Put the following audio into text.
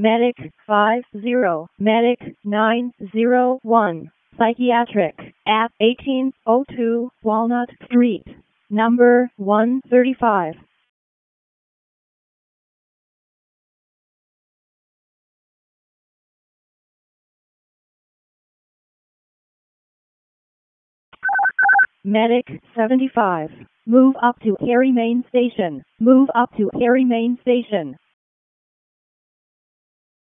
Medic 50, Medic 901, Psychiatric at 1802 Walnut Street, number 135. Medic 75. Move up to Harry Main Station. Move up to Harry Main Station.